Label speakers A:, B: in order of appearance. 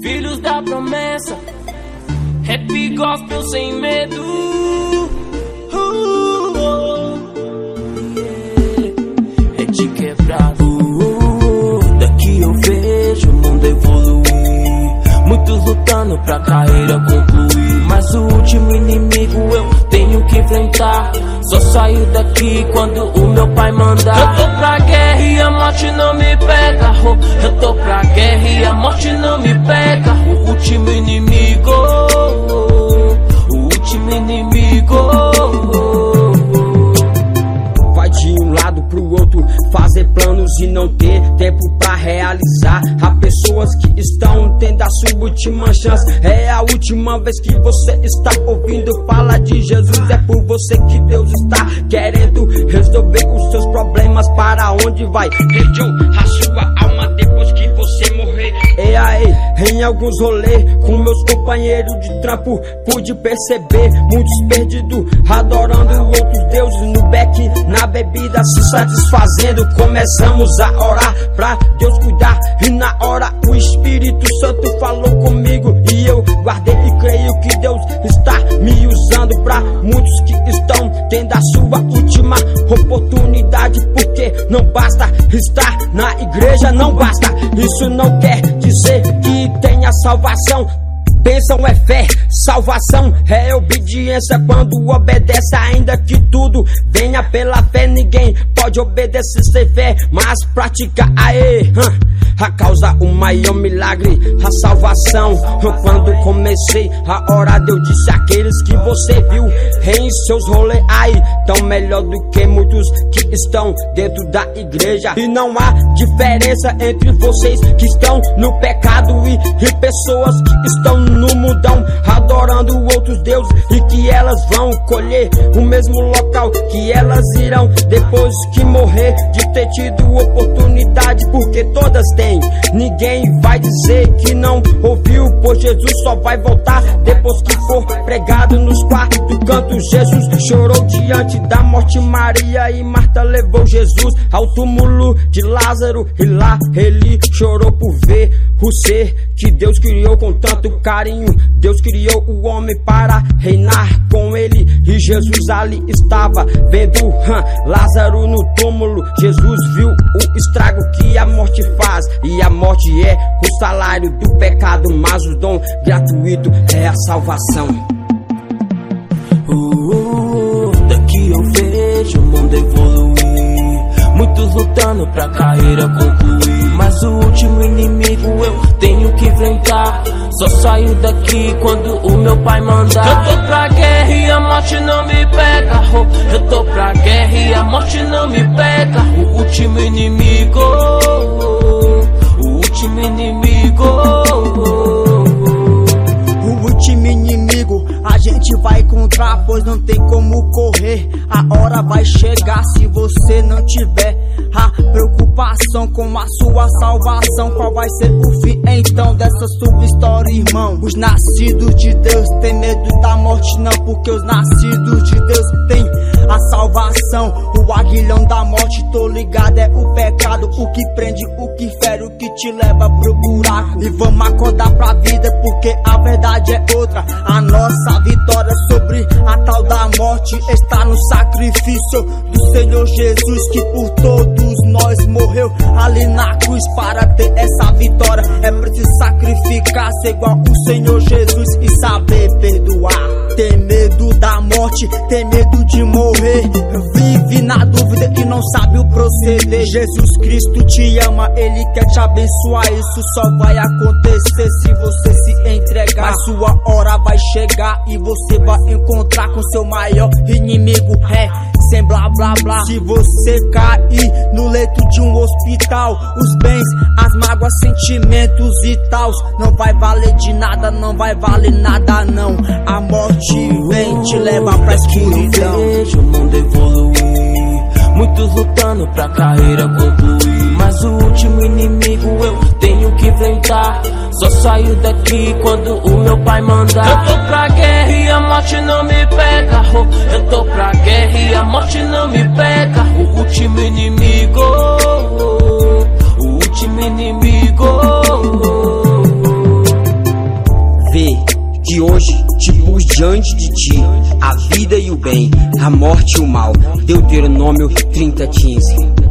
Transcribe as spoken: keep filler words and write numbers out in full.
A: filhos da promessa, rap gospel sem medo. uh, uh, yeah. É de quebrado. uh, Daqui eu vejo o mundo evoluir, muitos lutando pra carreira concluir, mas o último inimigo eu tenho que enfrentar. Só saio daqui quando o meu pai mandar. Eu tô pra guerra e a morte não me pega. oh. Eu tô pra guerra e a morte não me pega. O último inimigo, o último inimigo.
B: Vai de um lado pro outro, fazer planos e não ter tempo pra realizar. Há pessoas que estão tendo a sua última chance. É a última vez que você está ouvindo falar de Jesus. É por você que Deus está querendo resolver os seus problemas. Para onde vai? Região a sua alma depois que você morrer. E aí, em alguns rolês com meus companheiros de trampo, pude perceber muitos perdidos adorando outros deuses no beck, na bebida, se satisfazendo. Começamos a orar pra Deus cuidar, e na hora o Espírito Santo falou comigo, e eu guardei e creio que Deus está me usando pra muitos que estão tendo a sua última oportunidade. Porque não basta estar na igreja, não basta. Isso não quer dizer que tenha salvação. Bênção é fé, salvação é obediência. Quando obedece, ainda que tudo venha pela fé. Ninguém pode obedecer sem fé, mas pratica aê, hum. A causa, o maior milagre, a salvação. Quando comecei a orar, Deus disse: aqueles que você viu em seus rolês aí tão melhor do que muitos que estão dentro da igreja. E não há diferença entre vocês que estão no pecado e, e pessoas que estão no mundão adorando outros deuses, e que elas vão colher o mesmo local que elas irão depois que morrer de ter tido oportunidade. Porque todas têm. Ninguém vai dizer que não ouviu, pois Jesus só vai voltar depois que for pregado nos quatro cantos. Jesus chorou diante da morte. Maria e Marta levou Jesus ao túmulo de Lázaro, e lá ele chorou por ver o ser que Deus criou com tanto carinho. Deus criou o homem para reinar com ele, e Jesus ali estava vendo hum, Lázaro no túmulo. Jesus viu o estrago que a morte faz, e a morte é o salário do pecado, mas o dom gratuito é a salvação.
A: uh, uh, Daqui eu vejo o mundo evoluir, muitos lutando pra carreira concluir, mas o último inimigo eu tenho que enfrentar. Só saio daqui quando o meu pai mandar. Eu tô pra guerra e a morte não me pega. oh. Eu tô pra guerra e a morte não me pega. O último inimigo, o último inimigo.
C: O último inimigo a gente vai encontrar, pois não tem como correr. A hora vai chegar se você não tiver a preocupação com a sua salvação. Qual vai ser o fim então dessa sua história, irmão? Os nascidos de Deus têm medo da morte não, porque os nascidos de Deus têm a salvação. O aguilhão da morte, tô ligado, é o pecado, o que prende, o que fere, o que te leva pro buraco. E vamos acordar pra vida, porque a verdade é outra. A nossa vitória sobre a tal da morte está no sacrifício do Senhor Jesus, que por todos nós morreu ali na cruz para ter essa vitória. É preciso sacrificar, ser igual o Senhor Jesus e saber perdoar. Tem medo da morte, tem medo de morrer, vive na dúvida e não sabe o proceder. Jesus Cristo te ama, Ele quer te abençoar. Isso só vai acontecer se você se entregar. Mas sua hora vai chegar e você vai encontrar com seu maior inimigo. É, sem blá blá blá. Se você cair no leito de um hospital, os bens, as mágoas, sentimentos e tals não vai valer de nada, não vai valer nada não. A morte vem te leva pra escuridão.
A: Vejo o mundo evoluir, muitos lutando pra carreira concluir, mas o último inimigo eu tenho que enfrentar. Só saio daqui quando o meu pai mandar. Eu tô pra guerra e a morte não me pega. oh. Eu tô pra guerra e a morte não me pega. O último inimigo, o último inimigo.
B: diante de ti a vida e o bem, a morte e o mal. Deuteronômio trinta, quinze.